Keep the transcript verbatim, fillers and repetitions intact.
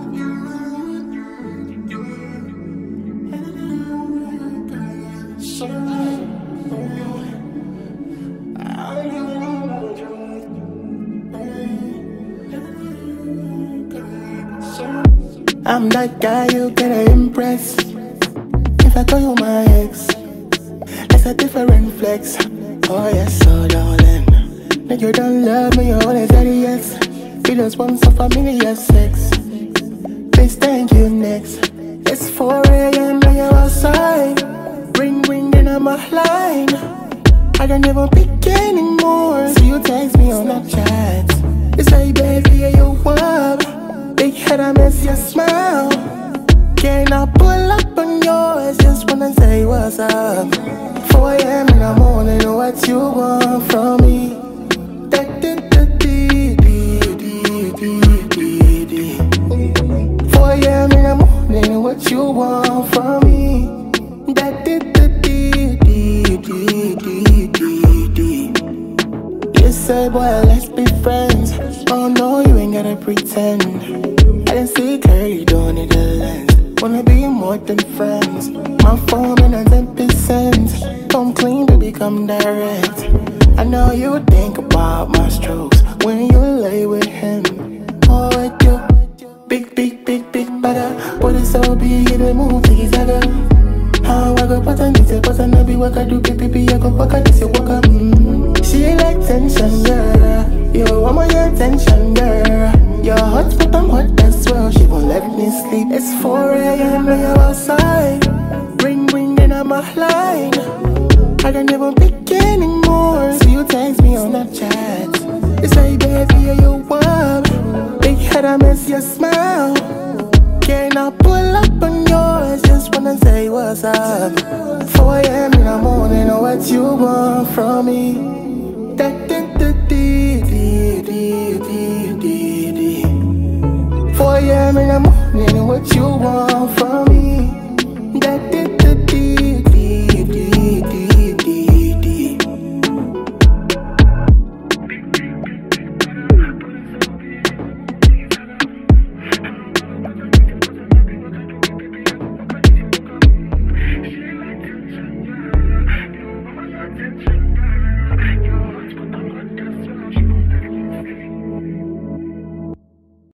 I'm that guy you gotta impress. If I call you my ex, that's a different flex. Oh yes, so darling. Like you don't love me, you only said yes. You just want some familiar sex. Please thank you next. It's four a.m. and you're outside. Ring ring then I'm offline. I can't even pick anymore. So you text me on Snapchat. You say baby, yeah, you up. Big head, I miss your smile. Can I pull up on yours? Just wanna say what's up. four a.m. in the morning, what you want from me? four a.m. in the morning, what you want from me? You say, boy, let's be friends. Oh no, you ain't gotta pretend. I didn't see clearly, you don't need a lens. Wanna be more than friends. My phone in a ten percent. Come clean, baby, come direct. I know you think about my strokes when you lay with him. Oh, with you, big, big, big, big better. But it's so big, you move to his other. How I go put on this, but I know be what I do, baby, I go fuck on this, you walk up. Mm. She like tension, girl. You want my attention, girl. You're hot, but I'm hot as well. She won't let me sleep. It's four a.m. and you're outside. Ring, ring, then I'm offline. I can't even pick anymore. So you text me on Snapchat. You say, baby, are you up? Big head, I miss your smile. Can I pull up on yours? Just wanna say what's up. four a.m. in the morning, what you want from me? four a.m. in the morning, what you want from me?